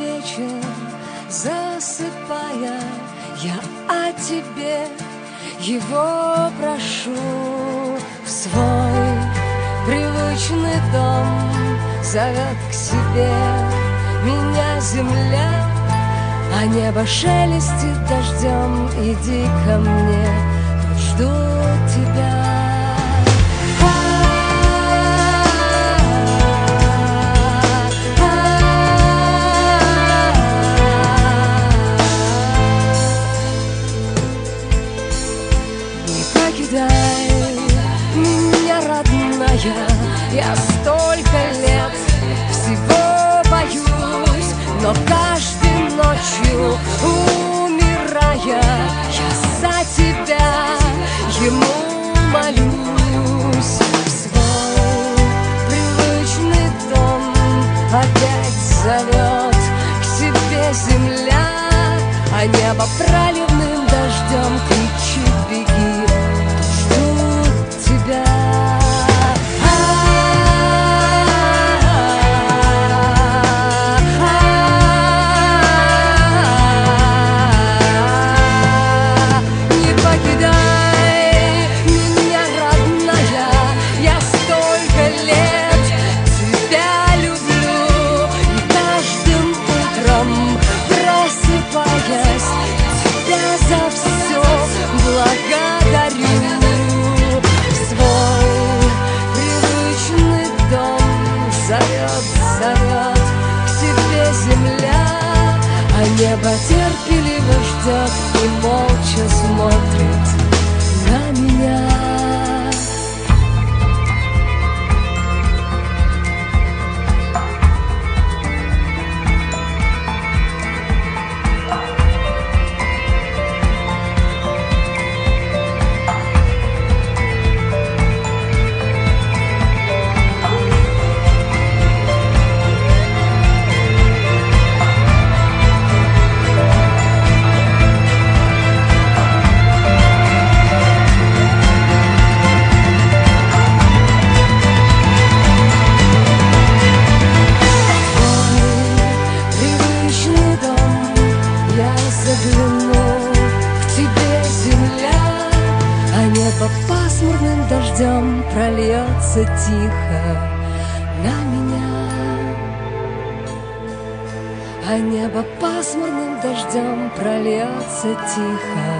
вечер, засыпая, я о тебе его прошу. В свой привычный дом зовет к себе меня земля, а небо шелестит дождем. Иди ко мне, тут ждут тебя. Меня, родная, я столько лет всего боюсь, но каждой ночью, умирая, я за тебя ему молюсь. В свой привычный дом опять зовет к себе земля, а небо проливным дождем кричит: беги, тебя. Не покидай меня, родная, я столько лет тебя люблю, и каждым утром, просыпаясь, тебя за все благодарю. Зовет к себе земля, а небо терпеливо ждет и молча смотрит на меня. К тебе, земля, а небо пасмурным дождем прольется тихо на меня. А небо пасмурным дождем прольется тихо